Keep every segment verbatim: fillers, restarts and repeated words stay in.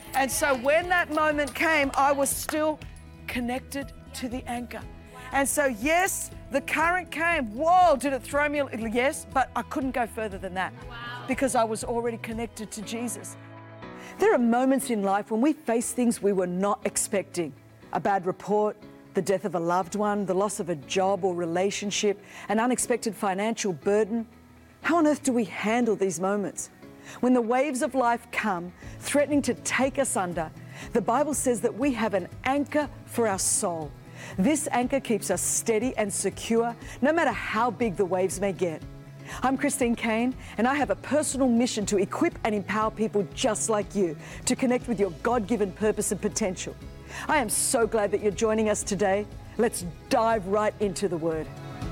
And so when that moment came, I was still connected to the anchor. And so, yes, the current came. Whoa, did it throw me? Yes, but I couldn't go further than that because I was already connected to Jesus. There are moments in life when we face things we were not expecting. A bad report, the death of a loved one, the loss of a job or relationship, an unexpected financial burden. How on earth do we handle these moments? When the waves of life come, threatening to take us under, the Bible says that we have an anchor for our soul. This anchor keeps us steady and secure, no matter how big the waves may get. I'm Christine Caine, and I have a personal mission to equip and empower people just like you to connect with your God-given purpose and potential. I am so glad that you're joining us today. Let's dive right into the Word.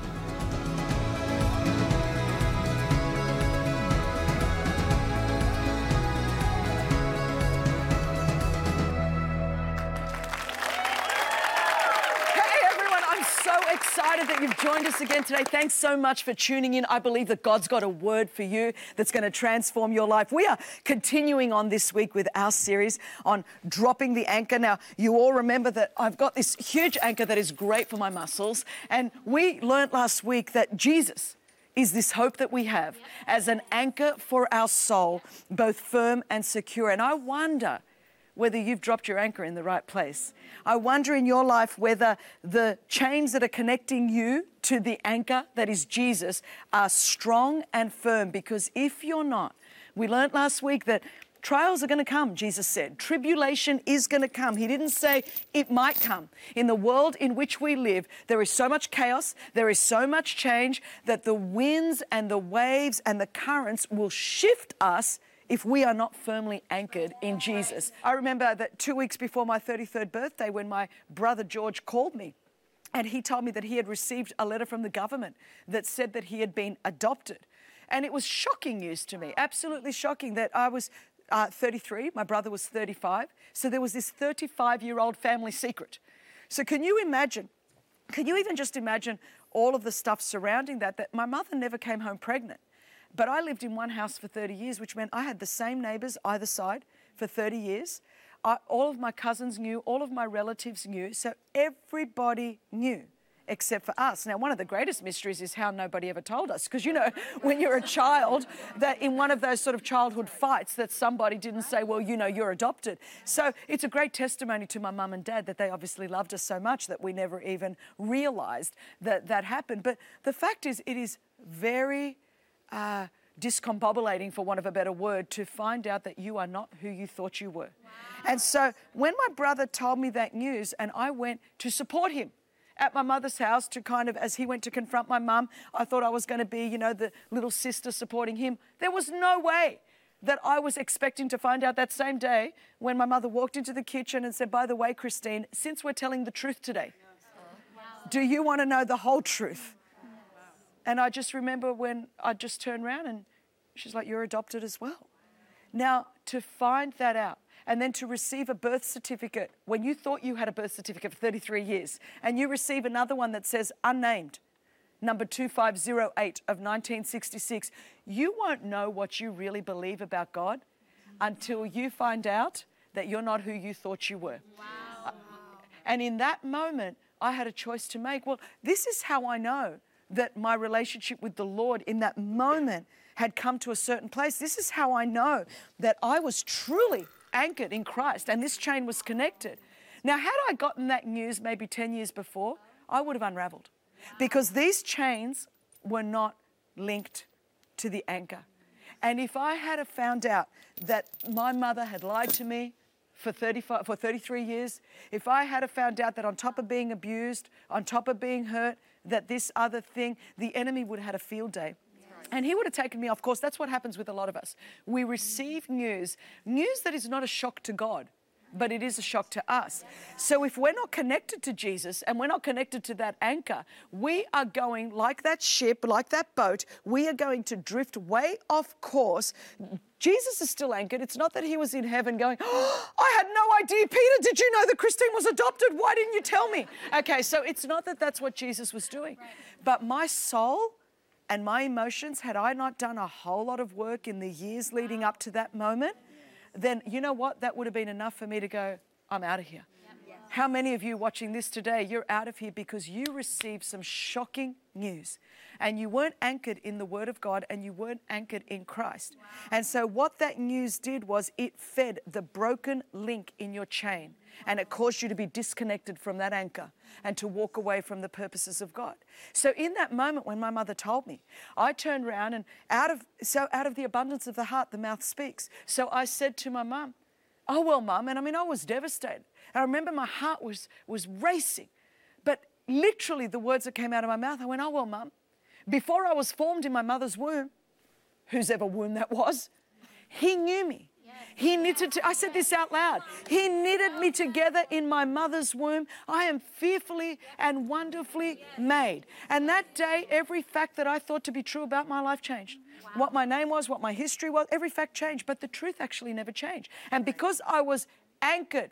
Excited that you've joined us again today. Thanks so much for tuning in. I believe that God's got a word for you that's going to transform your life. We are continuing on this week with our series on dropping the anchor. Now, you all remember that I've got this huge anchor that is great for my muscles. And we learned last week that Jesus is this hope that we have as an anchor for our soul, both firm and secure. And I wonder whether you've dropped your anchor in the right place. I wonder in your life whether the chains that are connecting you to the anchor that is Jesus are strong and firm, because if you're not, we learned last week that trials are going to come, Jesus said. Tribulation is going to come. He didn't say it might come. In the world in which we live, there is so much chaos, there is so much change that the winds and the waves and the currents will shift us if we are not firmly anchored in Jesus. I remember that two weeks before my thirty-third birthday, when my brother George called me, and he told me that he had received a letter from the government that said that he had been adopted. And it was shocking news to me, absolutely shocking, that I was uh, thirty-three, my brother was thirty-five, so there was this thirty-five-year-old family secret. So can you imagine, can you even just imagine all of the stuff surrounding that, that my mother never came home pregnant. But I lived in one house for thirty years, which meant I had the same neighbours either side for thirty years. I, all of my cousins knew, all of my relatives knew, so everybody knew except for us. Now, one of the greatest mysteries is how nobody ever told us, because, you know, when you're a child, that in one of those sort of childhood fights that somebody didn't say, well, you know, you're adopted. So it's a great testimony to my mum and dad that they obviously loved us so much that we never even realised that that happened. But the fact is, it is very Uh, discombobulating, for want of a better word, to find out that you are not who you thought you were. Wow. And so when my brother told me that news, and I went to support him at my mother's house to kind of, as he went to confront my mum, I thought I was going to be, you know, the little sister supporting him. There was no way that I was expecting to find out that same day when my mother walked into the kitchen and said, by the way, Christine, since we're telling the truth today, do you want to know the whole truth? And I just remember when I just turned around and she's like, you're adopted as well. Now, to find that out and then to receive a birth certificate when you thought you had a birth certificate for thirty-three years and you receive another one that says unnamed, number two five zero eight of nineteen sixty-six, you won't know what you really believe about God until you find out that you're not who you thought you were. Wow. And in that moment, I had a choice to make. Well, this is how I know that my relationship with the Lord in that moment had come to a certain place. This is how I know that I was truly anchored in Christ and this chain was connected. Now, had I gotten that news maybe ten years before, I would have unraveled because these chains were not linked to the anchor. And if I had have found out that my mother had lied to me for thirty-five, for thirty-three years, if I had have found out that on top of being abused, on top of being hurt, that this other thing, the enemy would have had a field day. And he would have taken me off course. That's what happens with a lot of us. We receive news, news that is not a shock to God, but it is a shock to us. So if we're not connected to Jesus and we're not connected to that anchor, we are going like that ship, like that boat, we are going to drift way off course. Jesus is still anchored. It's not that he was in heaven going, oh, I had no idea. Peter, did you know that Christine was adopted? Why didn't you tell me? Okay, so it's not that that's what Jesus was doing. But my soul and my emotions, had I not done a whole lot of work in the years leading up to that moment, then you know what? That would have been enough for me to go, I'm out of here. How many of you watching this today, you're out of here because you received some shocking news and you weren't anchored in the Word of God and you weren't anchored in Christ. Wow. And so what that news did was it fed the broken link in your chain and it caused you to be disconnected from that anchor and to walk away from the purposes of God. So in that moment when my mother told me, I turned around and out of, so out of the abundance of the heart, the mouth speaks. So I said to my mum, oh, well, Mum, and I mean, I was devastated. I remember my heart was, was racing. But literally the words that came out of my mouth, I went, oh, well, Mum, before I was formed in my mother's womb, whose ever womb that was, He knew me. He knitted, to, I said this out loud, He knitted me together in my mother's womb. I am fearfully and wonderfully made. And that day, every fact that I thought to be true about my life changed. Wow. What my name was, what my history was, every fact changed, but the truth actually never changed. And because I was anchored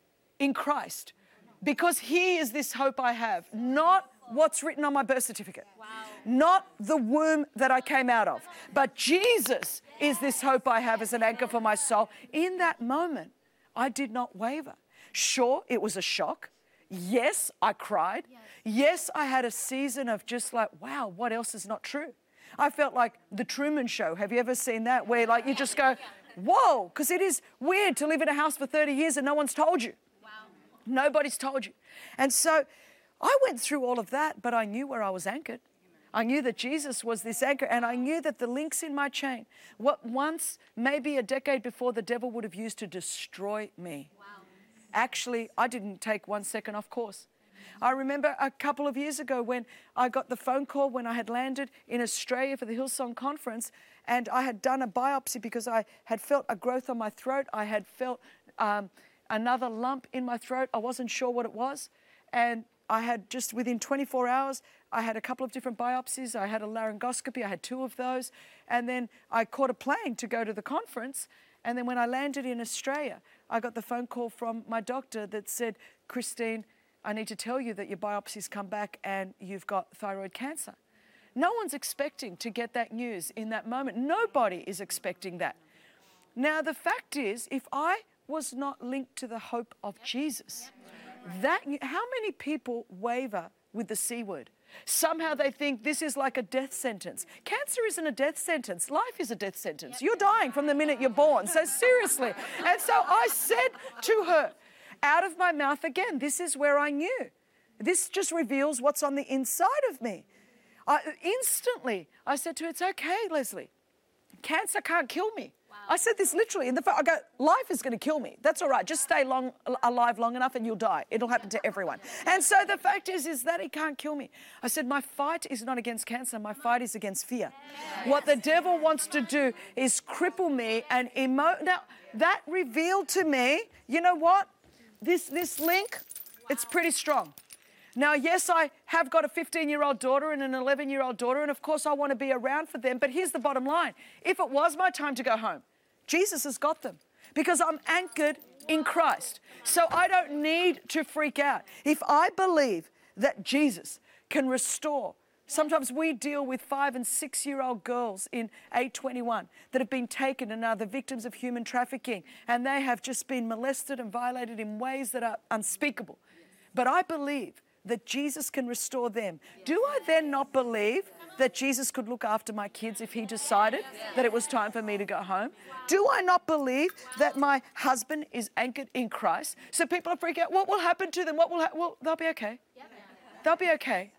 in Christ, because He is this hope I have, not what's written on my birth certificate, wow. not the womb that I came out of, but Jesus is this hope I have as an anchor for my soul. In that moment, I did not waver. Sure, it was a shock. Yes, I cried. Yes, I had a season of just like, wow, what else is not true? I felt like the Truman Show. Have you ever seen that? Where like you just go, whoa, because it is weird to live in a house for thirty years and no one's told you. Wow. Nobody's told you. And so I went through all of that, but I knew where I was anchored. I knew that Jesus was this anchor, and I knew that the links in my chain, what once, maybe a decade before, the devil would have used to destroy me. Wow. Actually, I didn't take one second off course. I remember a couple of years ago when I got the phone call when I had landed in Australia for the Hillsong Conference, and I had done a biopsy because I had felt a growth on my throat. I had felt um, another lump in my throat. I wasn't sure what it was. And I had just within twenty-four hours, I had a couple of different biopsies. I had a laryngoscopy. I had two of those. And then I caught a plane to go to the conference. And then when I landed in Australia, I got the phone call from my doctor that said, Christine, I need to tell you that your biopsies come back and you've got thyroid cancer. No one's expecting to get that news in that moment. Nobody is expecting that. Now, the fact is, if I was not linked to the hope of Jesus, that how many people waver with the C word? Somehow they think this is like a death sentence. Cancer isn't a death sentence. Life is a death sentence. You're dying from the minute you're born. So seriously. And so I said to her, out of my mouth again, this is where I knew. This just reveals what's on the inside of me. I, instantly, I said to her, it's okay, Leslie. Cancer can't kill me. Wow. I said this literally in the phone. I go, life is going to kill me. That's all right. Just stay long, alive long enough and you'll die. It'll happen to everyone. And so the fact is, is that it can't kill me. I said, my fight is not against cancer. My fight is against fear. Yes. What the devil wants to do is cripple me and emo. Now, that revealed to me, you know what? This, this link, wow. It's pretty strong. Now, yes, I have got a fifteen-year-old daughter and an eleven-year-old daughter, and of course I want to be around for them, but here's the bottom line. If it was my time to go home, Jesus has got them because I'm anchored in Christ. So I don't need to freak out. If I believe that Jesus can restore, sometimes we deal with five and six-year-old girls in eight twenty-one that have been taken and are the victims of human trafficking, and they have just been molested and violated in ways that are unspeakable. But I believe that Jesus can restore them. Do I then not believe that Jesus could look after my kids if He decided that it was time for me to go home? Do I not believe that my husband is anchored in Christ? So people are freaking out. What will happen to them? What will ha- well, they'll be okay. They'll be okay.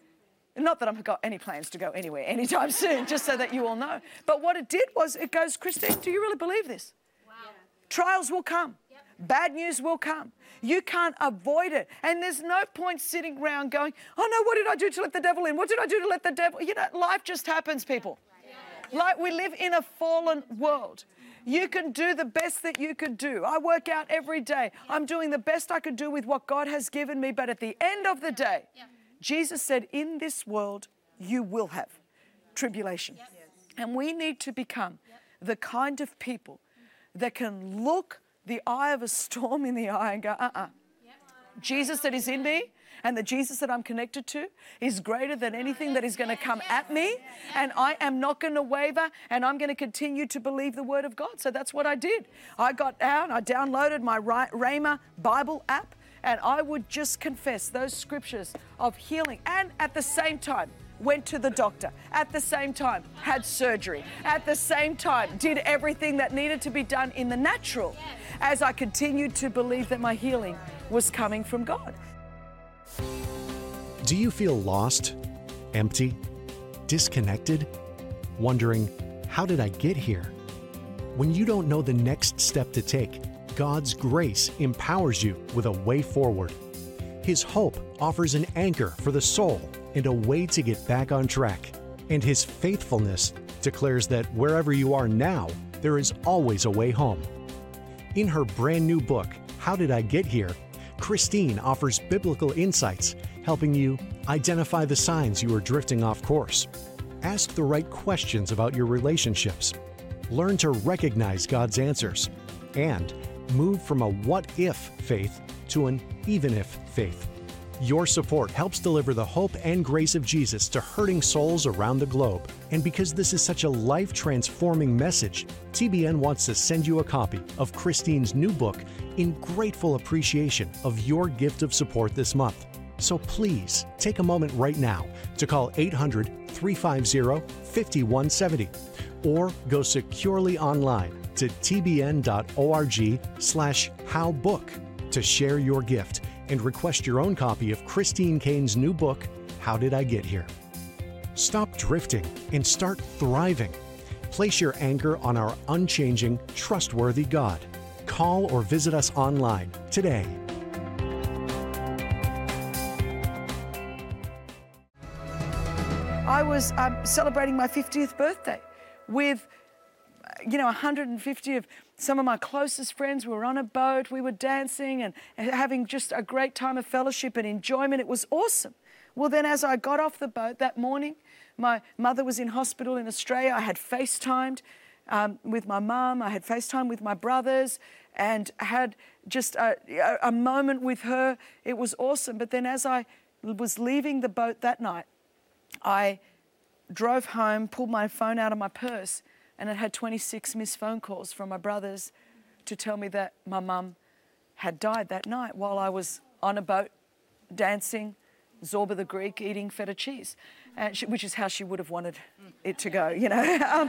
Not that I've got any plans to go anywhere anytime soon, just so that you all know. But what it did was it goes, Christine, do you really believe this? Wow. Trials will come. Yep. Bad news will come. You can't avoid it. And there's no point sitting around going, oh no, what did I do to let the devil in? What did I do to let the devil? You know, life just happens, people. Yeah. Like we live in a fallen world. You can do the best that you could do. I work out every day. I'm doing the best I could do with what God has given me. But at the end of the day, yeah. Jesus said, in this world, you will have tribulation. Yep. And we need to become yep. the kind of people that can look the eye of a storm in the eye and go, uh-uh. Yep. Jesus that is in me And the Jesus that I'm connected to is greater than anything that is going to come at me. And I am not going to waver, and I'm going to continue to believe the word of God. So that's what I did. I got out, I downloaded my Rhema Bible app, and I would just confess those scriptures of healing. And at the same time, went to the doctor. At the same time, had surgery. At the same time, did everything that needed to be done in the natural as I continued to believe that my healing was coming from God. Do you feel lost, empty, disconnected, wondering, how did I get here? When you don't know the next step to take, God's grace empowers you with a way forward. His hope offers an anchor for the soul and a way to get back on track. And His faithfulness declares that wherever you are now, there is always a way home. In her brand new book, How Did I Get Here?, Christine offers biblical insights, helping you identify the signs you are drifting off course, ask the right questions about your relationships, learn to recognize God's answers, and move from a what-if faith to an even-if faith. Your support helps deliver the hope and grace of Jesus to hurting souls around the globe. And because this is such a life-transforming message, T B N wants to send you a copy of Christine's new book in grateful appreciation of your gift of support this month. So please take a moment right now to call eight hundred, three five zero, five one seven zero or go securely online to tbn.org slash howbook to share your gift and request your own copy of Christine Caine's new book, How Did I Get Here? Stop drifting and start thriving. Place your anchor on our unchanging, trustworthy God. Call or visit us online today. I was um, celebrating my fiftieth birthday with, you know, one hundred fifty of some of my closest friends. We were on a boat, we were dancing and having just a great time of fellowship and enjoyment. It was awesome. Well, then as I got off the boat that morning, my mother was in hospital in Australia. I had FaceTimed um, with my mum. I had FaceTimed with my brothers and had just a, a moment with her. It was awesome. But then as I was leaving the boat that night, I drove home, pulled my phone out of my purse, and it had twenty-six missed phone calls from my brothers to tell me that my mum had died that night while I was on a boat dancing, Zorba the Greek, eating feta cheese, and she, which is how she would have wanted it to go, you know. um,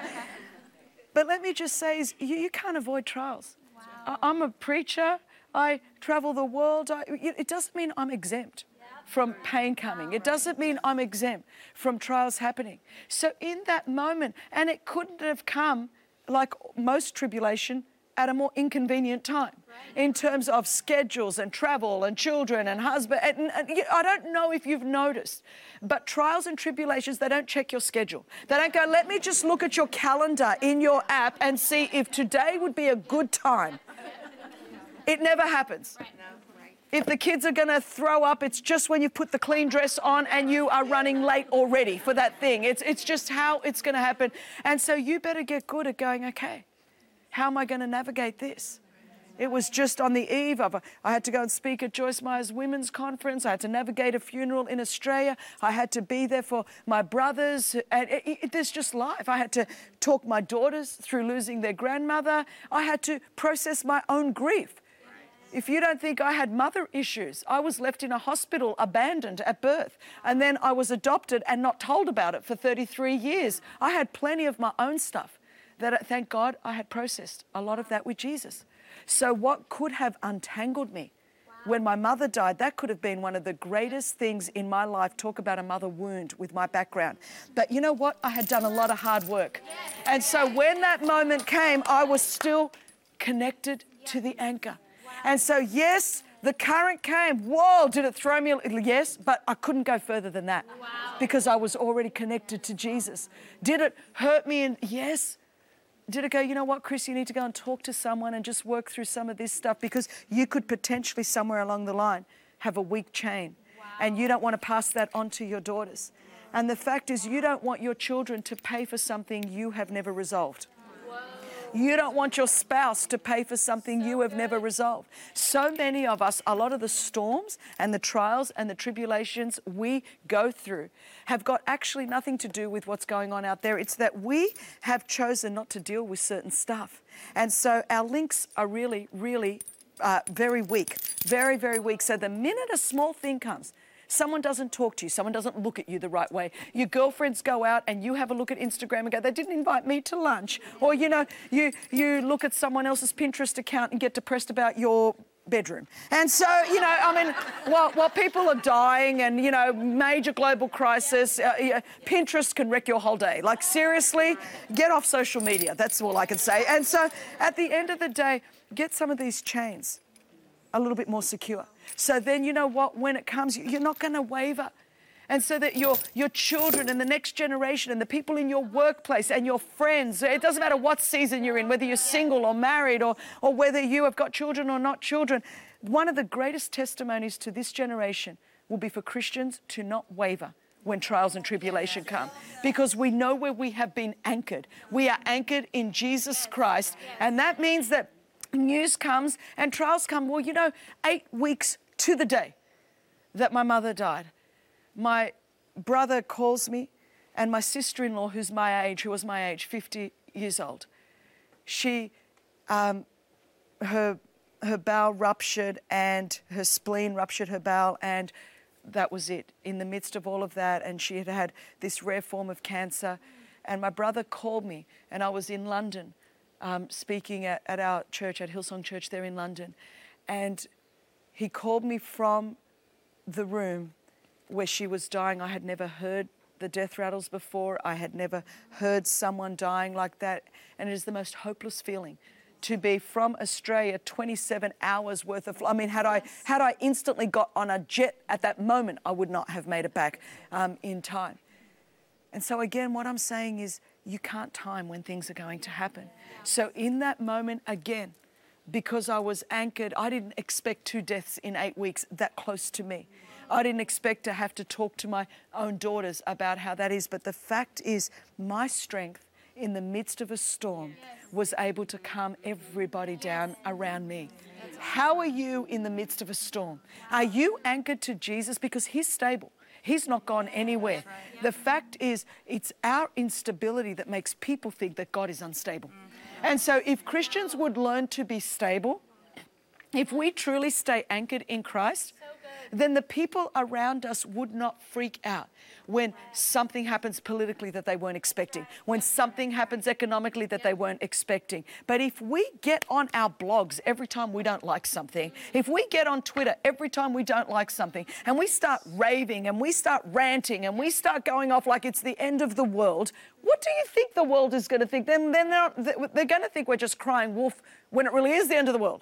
but let me just say, is you, you can't avoid trials. Wow. I, I'm a preacher. I travel the world. I, it doesn't mean I'm exempt from pain coming. It doesn't mean I'm exempt from trials happening. So in that moment, and it couldn't have come, like most tribulation, at a more inconvenient time in terms of schedules and travel and children and husband. And, and I don't know if you've noticed, but trials and tribulations, they don't check your schedule. They don't go, let me just look at your calendar in your app and see if today would be a good time. It never happens. If the kids are going to throw up, it's just when you put the clean dress on and you are running late already for that thing. It's, it's just how it's going to happen. And so you better get good at going, okay, how am I going to navigate this? It was just on the eve of, a, I had to go and speak at Joyce Meyer's women's conference. I had to navigate a funeral in Australia. I had to be there for my brothers. And it, it, there's just life. I had to talk my daughters through losing their grandmother. I had to process my own grief. If you don't think I had mother issues, I was left in a hospital abandoned at birth. And then I was adopted and not told about it for thirty-three years. I had plenty of my own stuff that, thank God, I had processed a lot of that with Jesus. So what could have untangled me when my mother died, that could have been one of the greatest things in my life. Talk about a mother wound with my background. But you know what? I had done a lot of hard work. And so when that moment came, I was still connected to the anchor. And so, yes, the current came. Whoa, did it throw me? Yes, but I couldn't go further than that wow. because I was already connected to Jesus. Did it hurt me? And yes. Did it go, you know what, Chris, you need to go and talk to someone and just work through some of this stuff because you could potentially somewhere along the line have a weak chain wow. and you don't want to pass that on to your daughters. And the fact is you don't want your children to pay for something you have never resolved. Whoa. You don't want your spouse to pay for something you have never resolved. So many of us, a lot of the storms and the trials and the tribulations we go through have got actually nothing to do with what's going on out there. It's that we have chosen not to deal with certain stuff. And so our links are really, really uh, very weak, very, very weak. So the minute a small thing comes, someone doesn't talk to you, someone doesn't look at you the right way, your girlfriends go out and you have a look at Instagram and go, they didn't invite me to lunch. Or, you know, you, you look at someone else's Pinterest account and get depressed about your bedroom. And so, you know, I mean, while, while people are dying and, you know, major global crisis, uh, yeah, Pinterest can wreck your whole day. Like, seriously, get off social media. That's all I can say. And so at the end of the day, get some of these chains a little bit more secure. So then, you know what, when it comes, you're not going to waver. And so that your, your children and the next generation and the people in your workplace and your friends, it doesn't matter what season you're in, whether you're single or married or, or whether you have got children or not children, one of the greatest testimonies to this generation will be for Christians to not waver when trials and tribulation come, because we know where we have been anchored. We are anchored in Jesus Christ, and that means that news comes and trials come. Well, you know, eight weeks to the day that my mother died, my brother calls me, and my sister-in-law, who's my age, who was my age, fifty years old, she, um, her, her bowel ruptured and her spleen ruptured her bowel, and that was it. In the midst of all of that, and she had had this rare form of cancer, and my brother called me, and I was in London, Um, speaking at, at our church, at Hillsong Church there in London. And he called me from the room where she was dying. I had never heard the death rattles before. I had never heard someone dying like that. And it is the most hopeless feeling to be from Australia, twenty-seven hours worth of, I mean, had I, had I instantly got on a jet at that moment, I would not have made it back um, in time. And so again, what I'm saying is, you can't time when things are going to happen. So in that moment, again, because I was anchored, I didn't expect two deaths in eight weeks that close to me. I didn't expect to have to talk to my own daughters about how that is. But the fact is, my strength in the midst of a storm was able to calm everybody down around me. How are you in the midst of a storm? Are you anchored to Jesus? Because He's stable. He's not gone anywhere. The fact is, it's our instability that makes people think that God is unstable. And so if Christians would learn to be stable, if we truly stay anchored in Christ, then the people around us would not freak out when something happens politically that they weren't expecting, when something happens economically that they weren't expecting. But if we get on our blogs every time we don't like something, if we get on Twitter every time we don't like something, and we start raving and we start ranting and we start going off like it's the end of the world, what do you think the world is going to think? Then, then they're, they're going to think we're just crying wolf when it really is the end of the world.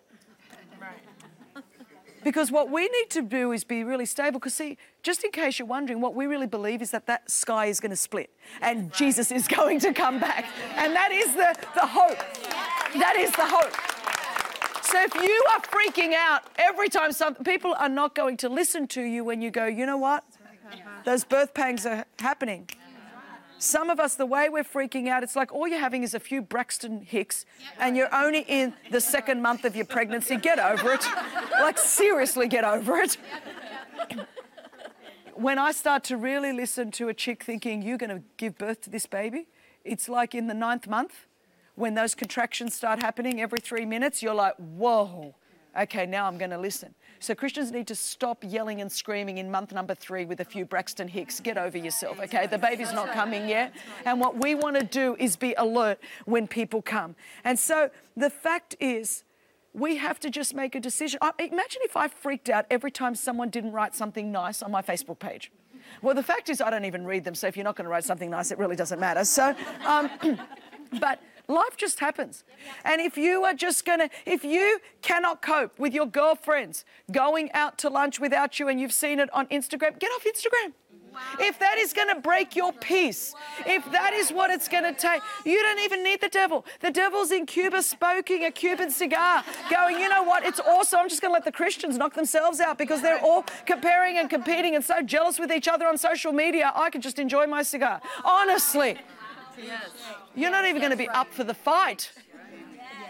Because what we need to do is be really stable. Because see, just in case you're wondering, what we really believe is that that sky is going to split and Jesus is going to come back. And that is the, the hope. That is the hope. So if you are freaking out every time some people are not going to listen to you when you go, you know what? Those birth pangs are happening. Some of us, the way we're freaking out, it's like all you're having is a few Braxton Hicks and you're only in the second month of your pregnancy. Get over it. Like, seriously, get over it. When I start to really listen to a chick thinking you're going to give birth to this baby, it's like in the ninth month when those contractions start happening every three minutes, you're like, whoa, okay, now I'm going to listen. So Christians need to stop yelling and screaming in month number three with a few Braxton Hicks. Get over yourself, okay? The baby's not coming yet. And what we want to do is be alert when people come. And so the fact is, we have to just make a decision. I, imagine if I freaked out every time someone didn't write something nice on my Facebook page. Well, the fact is I don't even read them, so if you're not going to write something nice, it really doesn't matter. So, um, but life just happens. And if you are just going to, if you cannot cope with your girlfriends going out to lunch without you and you've seen it on Instagram, get off Instagram. Wow. If that is going to break your peace, wow. If that is what it's going to take, you don't even need the devil. The devil's in Cuba smoking a Cuban cigar, going, you know what, it's awesome. I'm just going to let the Christians knock themselves out because they're all comparing and competing and so jealous with each other on social media. I can just enjoy my cigar. Honestly. Yes. You're not even going to be up for the fight.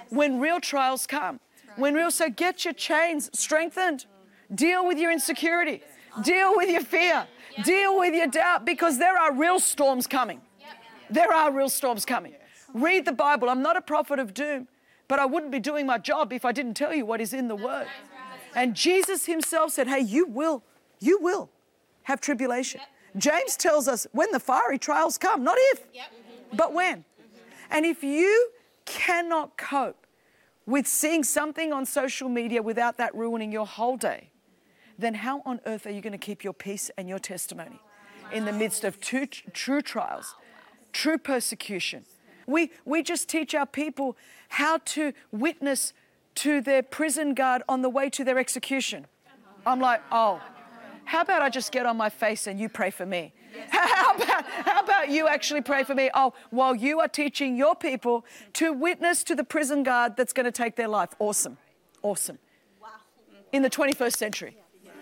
when real trials come. When real, so get your chains strengthened. Deal with your insecurity. Deal with your fear. Deal with your doubt, because there are real storms coming. There are real storms coming. Read the Bible. I'm not a prophet of doom, but I wouldn't be doing my job if I didn't tell you what is in the Word. And Jesus himself said, hey, you will, you will have tribulation. James tells us when the fiery trials come, not if, but when. And if you cannot cope with seeing something on social media without that ruining your whole day, then how on earth are you going to keep your peace and your testimony in the midst of two, true trials, true persecution? We, we just teach our people how to witness to their prison guard on the way to their execution. I'm like, oh, how about I just get on my face and you pray for me? How about, how about you actually pray for me? Oh, while you are teaching your people to witness to the prison guard that's going to take their life. Awesome. Awesome. In the twenty-first century.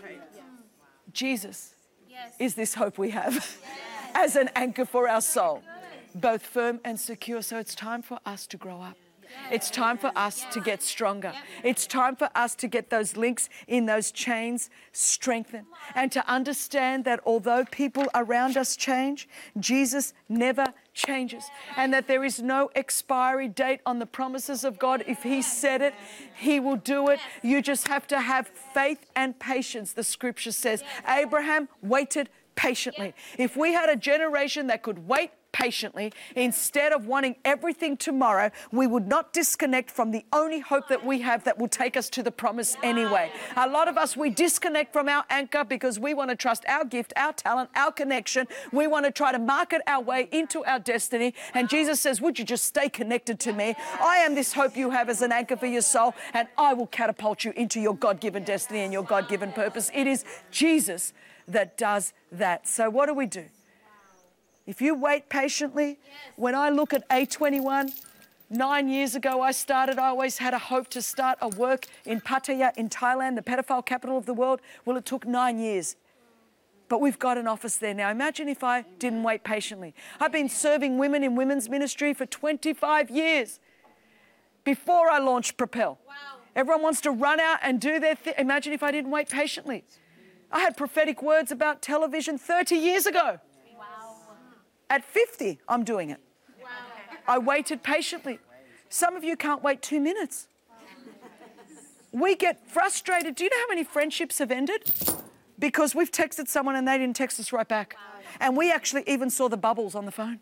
Jesus is this hope we have as an anchor for our soul, both firm and secure. So it's time for us to grow up. It's time for us to get stronger. It's time for us to get those links in those chains strengthened, and to understand that although people around us change, Jesus never changes, and that there is no expiry date on the promises of God. If he said it, he will do it. You just have to have faith and patience. The scripture says Abraham waited patiently. If we had a generation that could wait patiently instead of wanting everything tomorrow, we would not disconnect from the only hope that we have that will take us to the promise anyway. A lot of us, we disconnect from our anchor because we want to trust our gift, our talent, our connection. We want to try to market our way into our destiny. And Jesus says, would you just stay connected to me? I am this hope you have as an anchor for your soul, and I will catapult you into your God-given destiny and your God-given purpose. It is Jesus that does that. So what do we do? If you wait patiently, when I look at A twenty-one, nine years ago I started, I always had a hope to start a work in Pattaya in Thailand, the pedophile capital of the world. Well, it took nine years. But we've got an office there now. Imagine if I didn't wait patiently. I've been serving women in women's ministry for twenty-five years before I launched Propel. Wow. Everyone wants to run out and do their thing. Imagine if I didn't wait patiently. I had prophetic words about television thirty years ago. At fifty, I'm doing it. Wow. I waited patiently. Some of you can't wait two minutes. We get frustrated. Do you know how many friendships have ended? Because we've texted someone and they didn't text us right back. And we actually even saw the bubbles on the phone.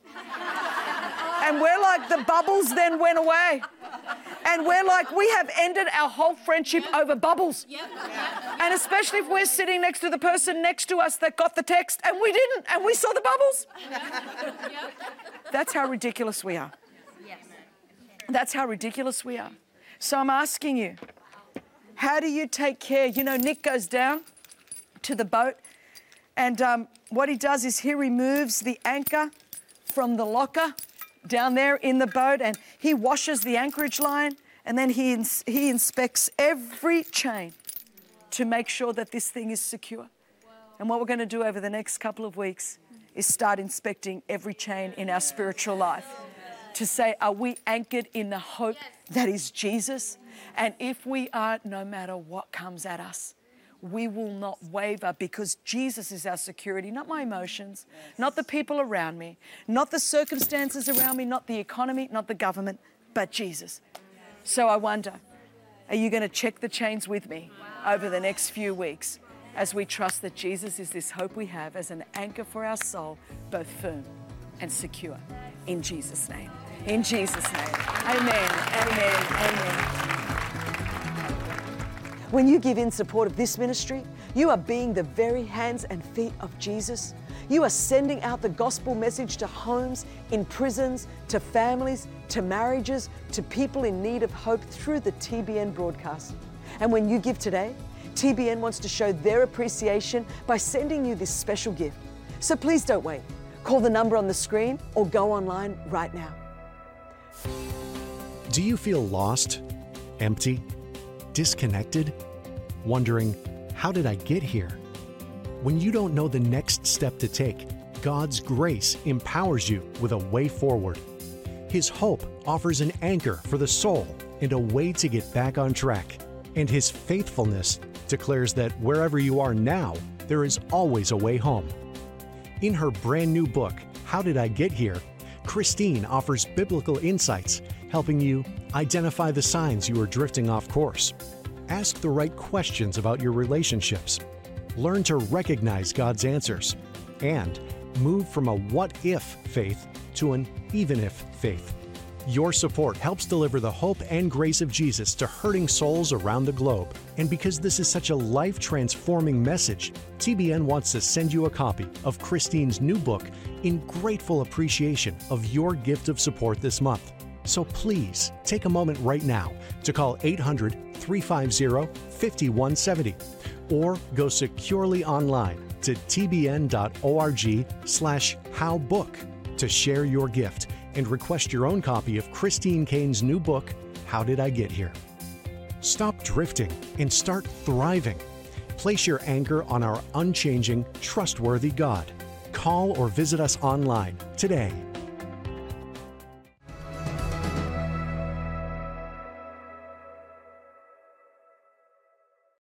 And we're like, the bubbles then went away. And we're like, we have ended our whole friendship over bubbles. And especially if we're sitting next to the person next to us that got the text and we didn't, and we saw the bubbles. That's how ridiculous we are. That's how ridiculous we are. So I'm asking you, how do you take care? You know, Nick goes down to the boat, and um, what he does is he removes the anchor from the locker down there in the boat, and he washes the anchorage line, and then he ins- he inspects every chain to make sure that this thing is secure. And what we're going to do over the next couple of weeks is start inspecting every chain in our spiritual life to say, are we anchored in the hope that is Jesus? And if we are, no matter what comes at us, we will not waver, because Jesus is our security, not my emotions, not the people around me, not the circumstances around me, not the economy, not the government, but Jesus. So I wonder, are you going to check the chains with me over the next few weeks as we trust that Jesus is this hope we have as an anchor for our soul, both firm and secure, in Jesus' name. In Jesus' name. Amen. Amen. Amen. When you give in support of this ministry, you are being the very hands and feet of Jesus. You are sending out the gospel message to homes, in prisons, to families, to marriages, to people in need of hope through the T B N broadcast. And when you give today, T B N wants to show their appreciation by sending you this special gift. So please don't wait. Call the number on the screen or go online right now. Do you feel lost, empty, disconnected, wondering, how did I get here? When you don't know the next step to take, God's grace empowers you with a way forward. His hope offers an anchor for the soul and a way to get back on track. And His faithfulness declares that wherever you are now, there is always a way home. In her brand new book, How Did I Get Here?, Christine offers biblical insights, helping you identify the signs you are drifting off course, ask the right questions about your relationships, learn to recognize God's answers, and move from a what-if faith to an even-if faith. Your support helps deliver the hope and grace of Jesus to hurting souls around the globe. And because this is such a life-transforming message, T B N wants to send you a copy of Christine's new book in grateful appreciation of your gift of support this month. So please take a moment right now to call eight hundred, three five zero, five one seven zero or go securely online to tbn.org slash howbook to share your gift and request your own copy of Christine Caine's new book, How Did I Get Here? Stop drifting and start thriving. Place your anchor on our unchanging, trustworthy God. Call or visit us online today